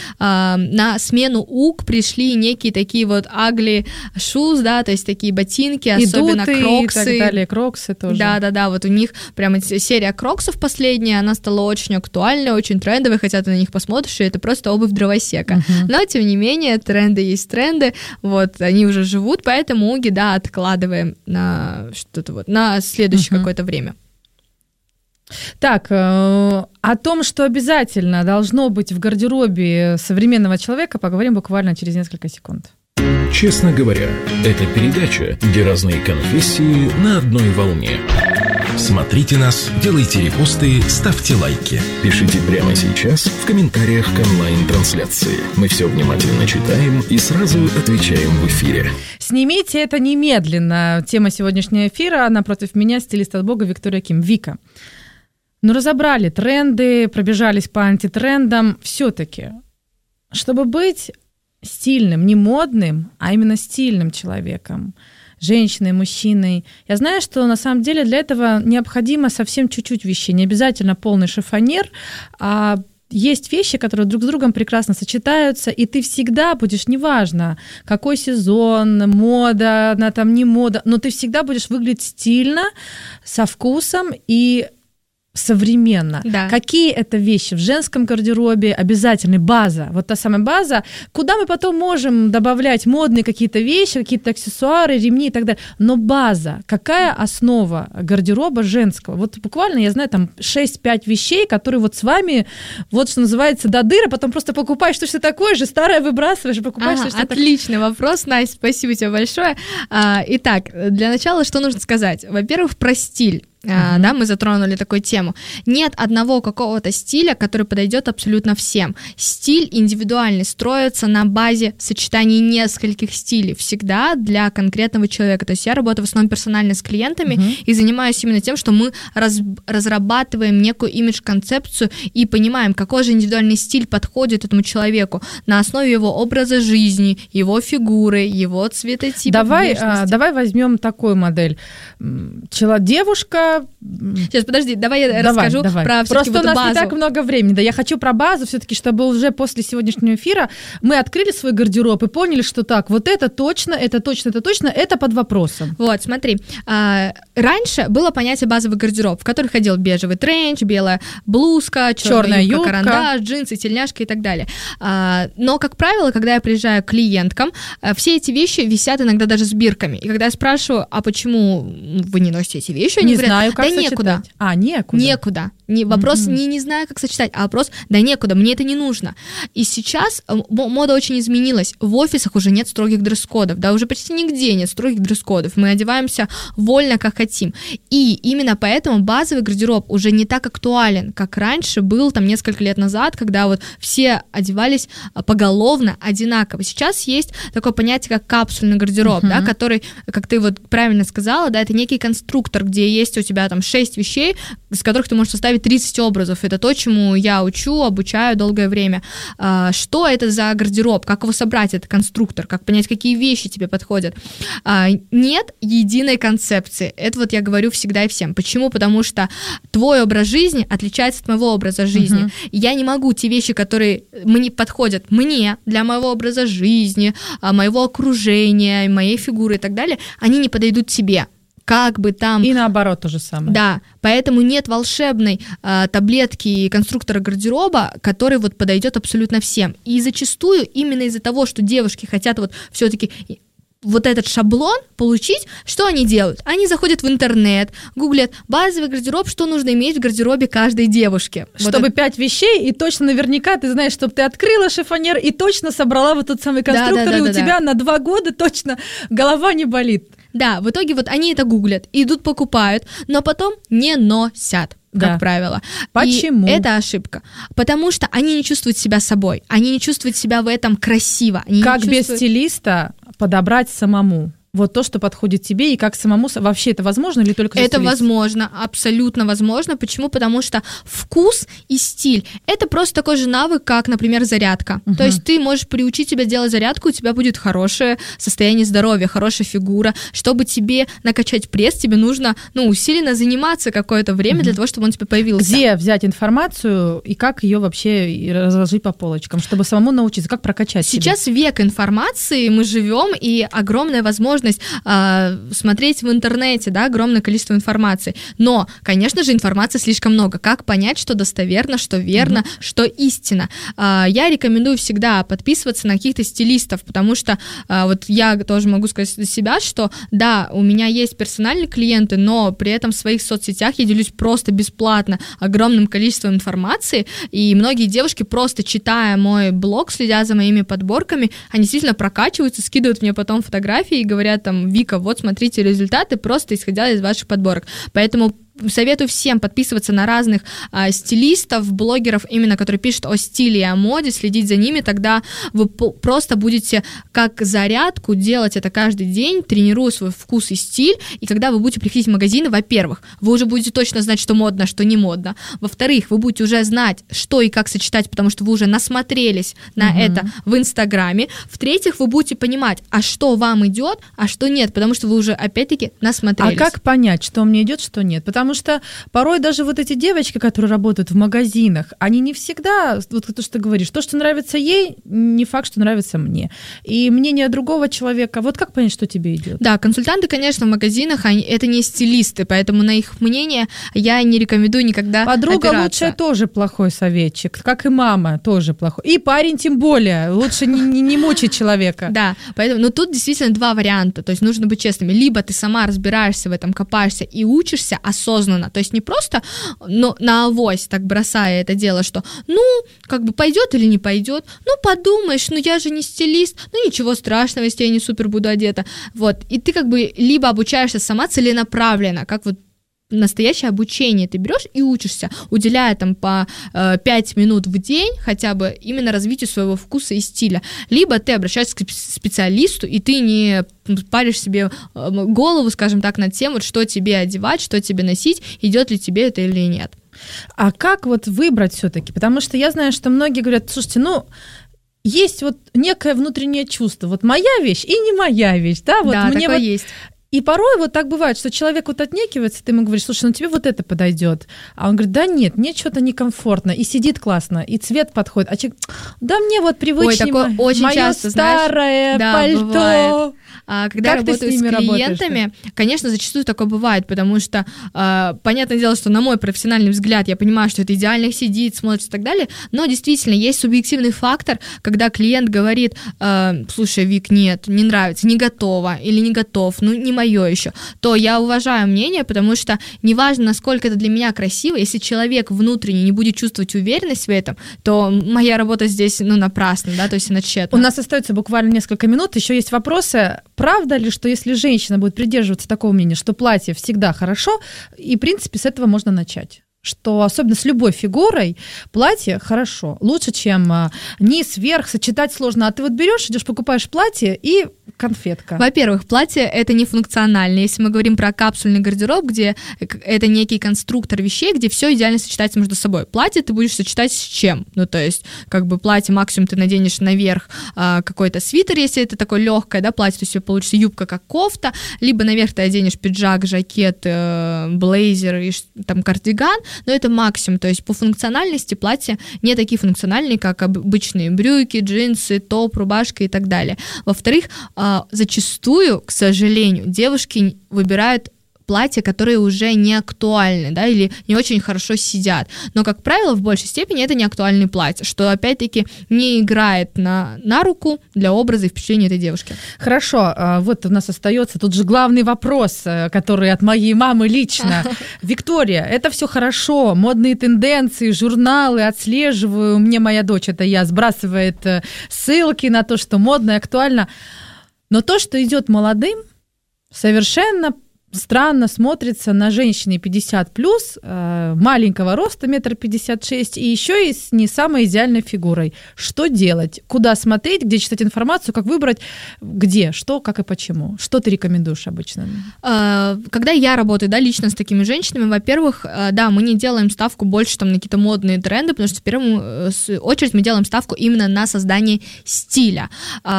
на смену уг пришли некие такие вот ugly shoes, да, то есть такие ботинки, и особенно дуты, кроксы. И так далее, кроксы тоже. Да-да-да, вот у них прямо серия кроксов последняя, она стала очень актуальной, очень трендовой, хотя ты на них посмотришь, и это просто обувь дровосека. Uh-huh. Но, тем не менее, тренды есть тренды, вот, они уже живут, поэтому уги, да, откладываем на что-то вот, на следующее uh-huh. какое-то время. Так, э, о том, что обязательно должно быть в гардеробе современного человека, поговорим буквально через несколько секунд. Честно говоря, это передача, где разные конфессии на одной волне. Смотрите нас, делайте репосты, ставьте лайки. Пишите прямо сейчас в комментариях к онлайн-трансляции. Мы все внимательно читаем и сразу отвечаем в эфире. Снимите это немедленно. Тема сегодняшнего эфира. Напротив меня стилист от Бога Виктория Ким. Вика, ну разобрали тренды, пробежались по антитрендам. Все-таки, чтобы быть стильным, не модным, а именно стильным человеком, женщиной, мужчиной. Я знаю, что на самом деле для этого необходимо совсем чуть-чуть вещей. Не обязательно полный шифонер, а есть вещи, которые друг с другом прекрасно сочетаются, и ты всегда будешь, неважно, какой сезон, мода, она там не мода, но ты всегда будешь выглядеть стильно, со вкусом и современно. Да. Какие это вещи в женском гардеробе обязательны? База. Вот та самая база, куда мы потом можем добавлять модные какие-то вещи, какие-то аксессуары, ремни и так далее. Но база. Какая основа гардероба женского? Вот буквально, я знаю, там шесть-пять вещей, которые вот с вами, вот что называется, до дыр, а потом просто покупаешь что-то такое же, старое выбрасываешь, покупаешь ага, что-то отличный такое. Вопрос, Настя, спасибо тебе большое. А, итак, для начала что нужно сказать? Во-первых, про стиль. Uh-huh. Да, мы затронули такую тему. Нет одного какого-то стиля, который подойдет абсолютно всем. Стиль индивидуальный, строится на базе сочетания нескольких стилей, всегда для конкретного человека. То есть я работаю в основном персонально с клиентами uh-huh. и занимаюсь именно тем, что мы раз, разрабатываем некую имидж-концепцию и понимаем, какой же индивидуальный стиль подходит этому человеку на основе его образа жизни, его фигуры, его цветотипа. Давай, а, давай возьмем такую модель. Чело- девушка. Сейчас, подожди, давай я давай, расскажу давай. про Просто вот у нас базу. Не так много времени. Да, я хочу про базу все-таки, чтобы уже после сегодняшнего эфира мы открыли свой гардероб и поняли, что так, вот это точно, это точно, это точно, это под вопросом. Вот, смотри, а, раньше было понятие базовый гардероб, в который ходил бежевый тренч, белая блузка, черная юбка, юбка, карандаш, джинсы, тельняшки и так далее. А, но, как правило, когда я приезжаю к клиенткам, все эти вещи висят иногда даже с бирками. И когда я спрашиваю, а почему вы не носите эти вещи, они не говорят, знаю, как да сочетать. Некуда. А, некуда. Некуда. Не, вопрос Mm-hmm. не, не знаю, как сочетать, а вопрос, да некуда, мне это не нужно. И сейчас мода очень изменилась. В офисах уже нет строгих дресс-кодов, да, уже почти нигде нет строгих дресс-кодов. Мы одеваемся вольно, как хотим. И именно поэтому базовый гардероб уже не так актуален, как раньше был там несколько лет назад, когда вот все одевались поголовно одинаково. Сейчас есть такое понятие, как капсульный гардероб, mm-hmm. да, который, как ты вот правильно сказала, да, это некий конструктор, где есть у тебя там шесть вещей, из которых ты можешь составить тридцать образов. Это то, чему я учу, обучаю долгое время. А, что это за гардероб? Как его собрать, этот конструктор? Как понять, какие вещи тебе подходят? А, нет единой концепции. Это вот я говорю всегда и всем. Почему? Потому что твой образ жизни отличается от моего образа жизни. Uh-huh. Я не могу те вещи, которые мне подходят мне, для моего образа жизни, моего окружения, моей фигуры и так далее, они не подойдут тебе. Как бы там... И наоборот то же самое. Да, поэтому нет волшебной э, таблетки и конструктора гардероба, который вот подойдет абсолютно всем. И зачастую именно из-за того, что девушки хотят вот все-таки вот этот шаблон получить, что они делают? Они заходят в интернет, гуглят базовый гардероб, что нужно иметь в гардеробе каждой девушки. Чтобы вот пять это... вещей, и точно наверняка ты знаешь, чтобы ты открыла шифоньер и точно собрала вот тот самый конструктор, да, да, да, и у да, тебя да. на два года точно голова не болит. Да, в итоге вот они это гуглят, идут покупают, но потом не носят. Как да. правило. Почему? И это ошибка. Потому что они не чувствуют себя собой. Они не чувствуют себя в этом красиво. Они как чувствуют... без стилиста подобрать самому? Вот то, что подходит тебе, и как самому... Вообще это возможно или только это возможно, абсолютно возможно. Почему? Потому что вкус и стиль — это просто такой же навык, как, например, зарядка. Uh-huh. То есть ты можешь приучить себя делать зарядку, у тебя будет хорошее состояние здоровья, хорошая фигура. Чтобы тебе накачать пресс, тебе нужно, ну, усиленно заниматься какое-то время uh-huh. для того, чтобы он у тебя появился. Где взять информацию и как ее вообще разложить по полочкам, чтобы самому научиться, как прокачать себя? Сейчас век информации, мы живем, и огромная возможность э, смотреть в интернете, да, огромное количество информации. Но, конечно же, информации слишком много. Как понять, что достоверно, что верно, mm-hmm. что истина? Э, я рекомендую всегда подписываться на каких-то стилистов, потому что э, вот я тоже могу сказать за себя, что да, у меня есть персональные клиенты, но при этом в своих соцсетях я делюсь просто бесплатно огромным количеством информации, и многие девушки, просто читая мой блог, следя за моими подборками, они действительно прокачиваются, скидывают мне потом фотографии и говорят там: Вика, вот смотрите результаты, просто исходя из ваших подборок. Поэтому советую всем подписываться на разных а, стилистов, блогеров, именно которые пишут о стиле и о моде, следить за ними, тогда вы по- просто будете как зарядку делать это каждый день, тренируя свой вкус и стиль, и когда вы будете приходить в магазины, во-первых, вы уже будете точно знать, что модно, что не модно, во-вторых, вы будете уже знать, что и как сочетать, потому что вы уже насмотрелись на угу. это в Инстаграме, в-третьих, вы будете понимать, а что вам идет, а что нет, потому что вы уже, опять-таки, насмотрелись. А как понять, что мне идет, что нет? Потому потому что порой даже вот эти девочки, которые работают в магазинах, они не всегда, вот то, что ты говоришь, то, что нравится ей, не факт, что нравится мне. И мнение другого человека, вот как понять, что тебе идет? Да, консультанты, конечно, в магазинах, они, это не стилисты, поэтому на их мнение я не рекомендую никогда Подруга опираться. лучшая тоже плохой советчик, как и мама тоже плохой. И парень тем более, лучше не, не, не мучить человека. Да, поэтому, но тут действительно два варианта, то есть нужно быть честными. Либо ты сама разбираешься в этом, копаешься и учишься осознанно, то есть не просто но, на авось так бросая это дело, что ну, как бы пойдет или не пойдет, ну подумаешь, ну я же не стилист, ну ничего страшного, если я не супер буду одета, вот, и ты как бы либо обучаешься сама целенаправленно, как вот настоящее обучение ты берешь и учишься, уделяя там по э, пять минут в день хотя бы именно развитию своего вкуса и стиля. Либо ты обращаешься к специалисту, и ты не паришь себе э, голову, скажем так, над тем, вот, что тебе одевать, что тебе носить, идет ли тебе это или нет. А как вот выбрать все-таки? Потому что я знаю, что многие говорят, слушайте, ну, есть вот некое внутреннее чувство, вот моя вещь и не моя вещь, да? Вот да, мне такое вот... есть. И порой вот так бывает, что человек вот отнекивается, ты ему говоришь, слушай, ну тебе вот это подойдет. А он говорит, да нет, мне что-то некомфортно, и сидит классно, и цвет подходит. А человек, да мне вот привычнее, Ой, такое очень моё часто, старое знаешь, пальто. Да, бывает. А когда как я работаю с, с клиентами, конечно, зачастую такое бывает, потому что, э, понятное дело, что на мой профессиональный взгляд, я понимаю, что это идеально сидит, смотрится и так далее, но действительно есть субъективный фактор, когда клиент говорит, э, слушай, Вик, нет, не нравится, не готова или не готов, ну не мое еще, то я уважаю мнение, потому что неважно, насколько это для меня красиво, если человек внутренне не будет чувствовать уверенность в этом, то моя работа здесь, ну, напрасна, да, то есть она тщетна. У нас остается буквально несколько минут, еще есть вопросы. Правда ли, что если женщина будет придерживаться такого мнения, что платье всегда хорошо, и, в принципе, с этого можно начать? Что особенно с любой фигурой платье хорошо, лучше, чем а, низ, верх, сочетать сложно. А ты вот берешь, идешь, покупаешь платье и конфетка. Во-первых, платье — это не функционально. Если мы говорим про капсульный гардероб, где это некий конструктор вещей, где все идеально сочетается между собой. Платье ты будешь сочетать с чем? Ну, то есть, как бы платье максимум ты наденешь наверх а, какой-то свитер, если это такое легкое, да, платье, то есть получится юбка как кофта, либо наверх ты оденешь пиджак, жакет, э, блейзер и там кардиган, но это максимум, то есть по функциональности платья не такие функциональные, как обычные брюки, джинсы, топ, рубашка и так далее. Во-вторых, зачастую, к сожалению, девушки выбирают платья, которые уже не актуальны, да, или не очень хорошо сидят. Но, как правило, в большей степени это не актуальные платья, что, опять-таки, не играет на, на руку для образа и впечатления этой девушки. Хорошо, вот у нас остается тут же главный вопрос, который от моей мамы лично. Виктория, это все хорошо, модные тенденции, журналы отслеживаю, мне моя дочь, это я, сбрасывает ссылки на то, что модно и актуально, но то, что идет молодым, совершенно странно смотрится на женщине пятьдесят плюс, э, маленького роста, метр пятьдесят шесть, и еще и с не самой идеальной фигурой. Что делать? Куда смотреть? Где читать информацию? Как выбрать? Где? Что, как и почему? Что ты рекомендуешь обычно? Когда я работаю, да, лично с такими женщинами, во-первых, да, мы не делаем ставку больше там, на какие-то модные тренды, потому что в первую очередь мы делаем ставку именно на создание стиля.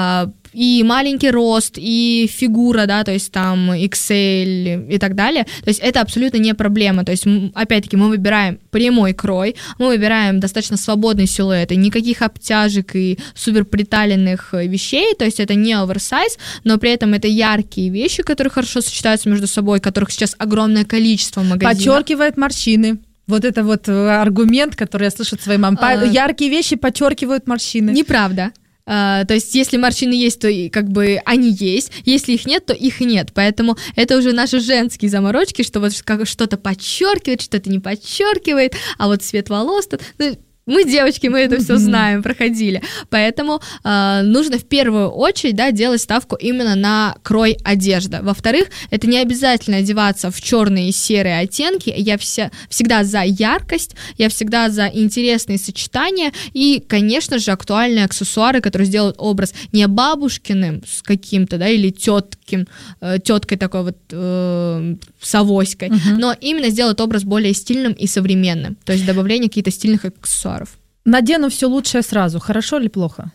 И маленький рост, и фигура, да, то есть там икс эль и так далее, то есть это абсолютно не проблема, то есть опять-таки мы выбираем прямой крой, мы выбираем достаточно свободный силуэт, и никаких обтяжек и супер приталенных вещей, то есть это не оверсайз, но при этом это яркие вещи, которые хорошо сочетаются между собой, которых сейчас огромное количество в магазинах. Подчеркивает морщины. Вот это вот аргумент, который я слышу от своей мамы. А... Яркие вещи подчеркивают морщины. Неправда. Uh, то есть, если морщины есть, то как бы они есть, если их нет, то их нет, поэтому это уже наши женские заморочки, что вот что-то подчеркивает, что-то не подчеркивает, а вот цвет волос, то, ну, мы, девочки, мы это все знаем, проходили. Поэтому э, нужно в первую очередь, да, делать ставку именно на крой одежды. Во-вторых, это не обязательно одеваться в черные и серые оттенки. Я вся, всегда за яркость, я всегда за интересные сочетания и, конечно же, актуальные аксессуары, которые сделают образ не бабушкиным с каким-то, да, или тетким, э, теткой такой вот э, с авоськой, uh-huh. но именно сделают образ более стильным и современным. То есть добавление каких-то стильных аксессуаров. Надену все лучшее сразу. Хорошо или плохо?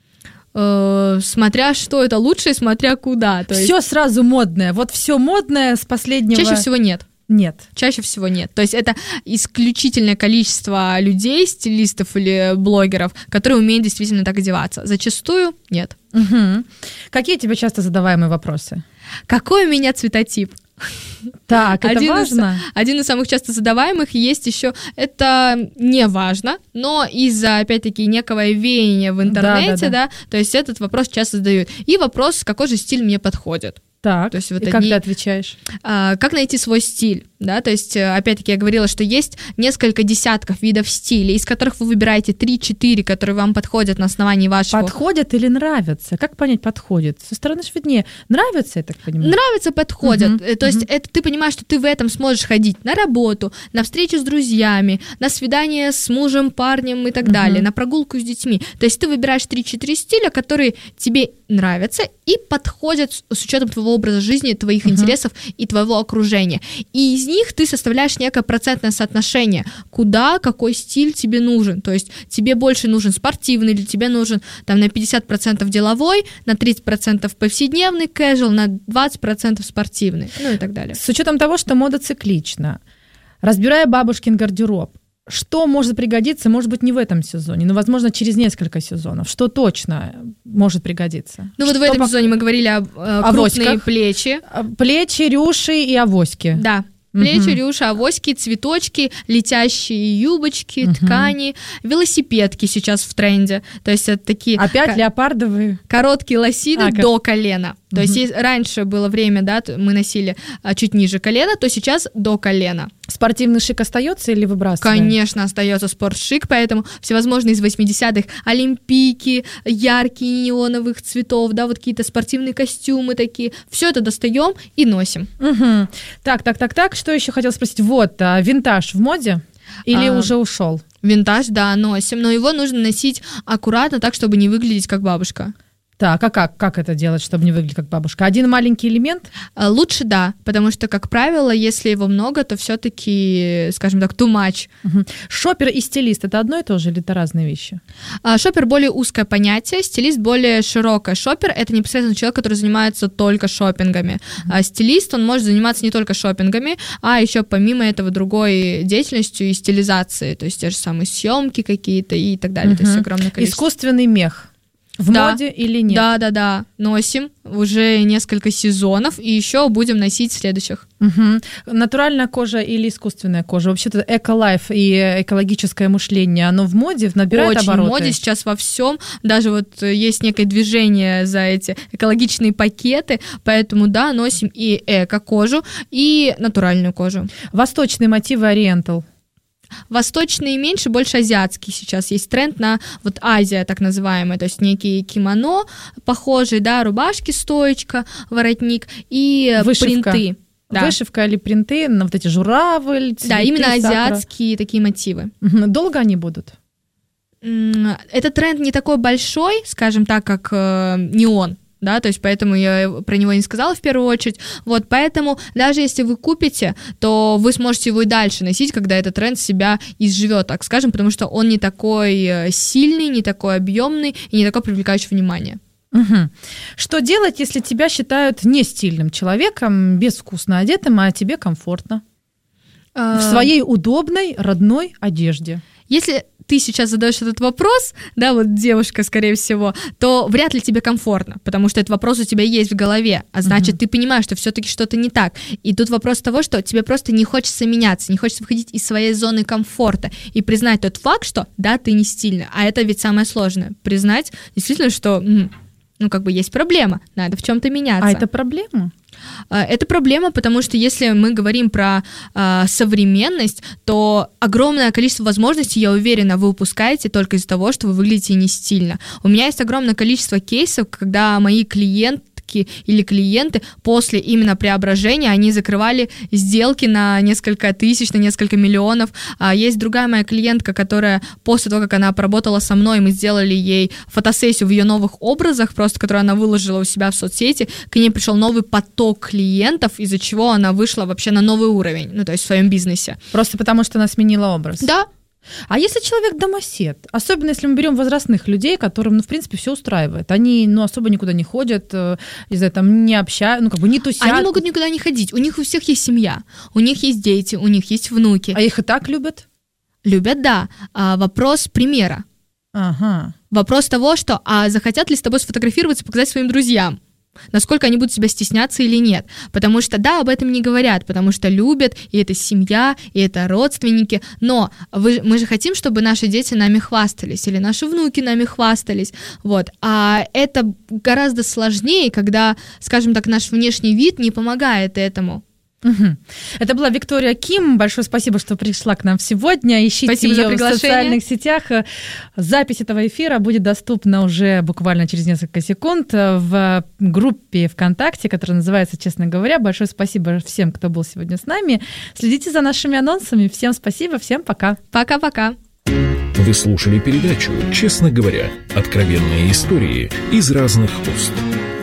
Э, смотря что это лучше, смотря куда. Все есть... сразу модное. Вот все модное с последнего... Чаще всего нет. Нет. Чаще всего нет. То есть это исключительное количество людей, стилистов или блогеров, которые умеют действительно так одеваться. Зачастую нет. Угу. Какие тебе часто задаваемые вопросы? Какой у меня цветотип? Так, это один важно? Из, один из самых часто задаваемых есть еще, это не важно, но из-за, опять-таки, некого веяния в интернете, да, да, да, то есть этот вопрос часто задают. И вопрос, какой же стиль мне подходит. Так, то есть вот и одни... как ты отвечаешь? А, как найти свой стиль, да, то есть, опять-таки, я говорила, что есть несколько десятков видов стилей, из которых вы выбираете три-четыре, которые вам подходят на основании вашего... Подходят или нравятся? Как понять, подходит? Со стороны ж виднее. Нравится, я так понимаю? Нравится, подходят. Uh-huh, то uh-huh. есть это ты понимаешь, что ты в этом сможешь ходить на работу, на встречу с друзьями, на свидание с мужем, парнем и так uh-huh. далее, на прогулку с детьми. То есть ты выбираешь три-четыре стиля, которые тебе нравятся и подходят с учетом твоего образа жизни, твоих uh-huh. интересов и твоего окружения. И из них ты составляешь некое процентное соотношение, куда, какой стиль тебе нужен. То есть тебе больше нужен спортивный, или тебе нужен там на пятьдесят процентов деловой, на тридцать процентов повседневный casual, на двадцать процентов спортивный, ну и так далее. С учетом того, что мода циклична, разбирая бабушкин гардероб, что может пригодиться, может быть, не в этом сезоне, но, возможно, через несколько сезонов. Что точно может пригодиться? Ну, вот что в этом по... сезоне мы говорили об э, крупные плечи. Плечи, рюши и авоськи. Да. Плечи, uh-huh. рюши, авоськи, цветочки, летящие юбочки, uh-huh. ткани, велосипедки сейчас в тренде. То есть это такие... Опять ко- леопардовые? Короткие лосины а, до колена. Uh-huh. То есть если раньше было время, да, мы носили а, чуть ниже колена, то сейчас до колена. Спортивный шик остается или выбрасываем? Конечно, остается спортшик, поэтому всевозможные из восьмидесятых олимпийки, яркие неоновых цветов, да, вот какие-то спортивные костюмы такие. Все это достаем и носим. Uh-huh. Так, так, так, так. Что еще хотела спросить? Вот, а, винтаж в моде или а, уже ушел? Винтаж, да, носим, но его нужно носить аккуратно, так, чтобы не выглядеть как бабушка. Так, а как, как это делать, чтобы не выглядеть как бабушка? Один маленький элемент? Лучше да, потому что, как правило, если его много, то все-таки, скажем так, too much. Угу. Шопер и стилист — это одно и то же или это разные вещи? А, шопер более узкое понятие, стилист более широкое. Шопер — это непосредственно человек, который занимается только шопингами. Угу. А стилист, он может заниматься не только шопингами, а еще помимо этого другой деятельностью и стилизацией, то есть те же самые съемки какие-то и так далее. Угу. То есть огромное количество. Искусственный мех. В да, моде или нет? Да, да, да. Носим уже несколько сезонов, и еще будем носить в следующих. Угу. Натуральная кожа или искусственная кожа? Вообще-то эко-лайф и экологическое мышление, оно в моде набирает Очень обороты? В моде сейчас во всем. Даже вот есть некое движение за эти экологичные пакеты, поэтому да, носим и эко-кожу, и натуральную кожу. Восточные мотивы ориентал. Восточные меньше, больше азиатские сейчас. Есть тренд на вот Азия, так называемая, то есть некие кимоно похожие, да, рубашки, стоечка, воротник и вышивка. Принты. Да. Вышивка или принты на вот эти журавль, цветы, да, именно сакура. азиатские такие мотивы. Долго они будут? Этот тренд не такой большой, скажем так, как э, неон. Да, то есть поэтому я про него не сказала в первую очередь. Вот, поэтому даже если вы купите, то вы сможете его и дальше носить, когда этот тренд себя изживет, так скажем, потому что он не такой сильный, не такой объемный и не такой привлекающий внимание. Угу. Что делать, если тебя считают не стильным человеком, безвкусно одетым, а тебе комфортно? А... В своей удобной, родной одежде. Если ты сейчас задаешь этот вопрос, да, вот девушка, скорее всего, то вряд ли тебе комфортно, потому что этот вопрос у тебя есть в голове, а значит, mm-hmm. ты понимаешь, что все-таки что-то не так. И тут вопрос того, что тебе просто не хочется меняться, не хочется выходить из своей зоны комфорта и признать тот факт, что да, ты не стильная, а это ведь самое сложное, признать действительно, что, ну, как бы есть проблема, надо в чем-то меняться. А это проблема? Это проблема, потому что если мы говорим про э, современность, то огромное количество возможностей, я уверена, вы упускаете только из-за того, что вы выглядите не стильно. У меня есть огромное количество кейсов, когда мои клиенты или клиенты после именно преображения, они закрывали сделки на несколько тысяч, на несколько миллионов. А есть другая моя клиентка, которая после того, как она поработала со мной, мы сделали ей фотосессию в ее новых образах, просто которую она выложила у себя в соцсети, к ней пришел новый поток клиентов, из-за чего она вышла вообще на новый уровень, ну то есть в своем бизнесе. Просто потому, что она сменила образ? Да. А если человек домосед, особенно если мы берем возрастных людей, которым, ну, в принципе, все устраивает, они, ну, особо никуда не ходят, не знаю, там, не общаются, ну, как бы не тусят. Они могут никуда не ходить, у них у всех есть семья, у них есть дети, у них есть внуки. А их и так любят? Любят, да. А вопрос примера. Ага. Вопрос того, что, а захотят ли с тобой сфотографироваться, показать своим друзьям? Насколько они будут себя стесняться или нет. Потому что, да, об этом не говорят, потому что любят, и это семья, и это родственники, но вы, мы же хотим, чтобы наши дети нами хвастались, или наши внуки нами хвастались, вот. А это гораздо сложнее, когда, скажем так, наш внешний вид не помогает этому. Угу. Это была Виктория Ким. Большое спасибо, что пришла к нам сегодня. Ищите спасибо ее в социальных сетях. Запись этого эфира будет доступна уже буквально через несколько секунд в группе ВКонтакте, которая называется «Честно говоря». Большое спасибо всем, кто был сегодня с нами. Следите за нашими анонсами. Всем спасибо, всем пока. Пока-пока. Вы слушали передачу «Честно говоря». Откровенные истории из разных уст.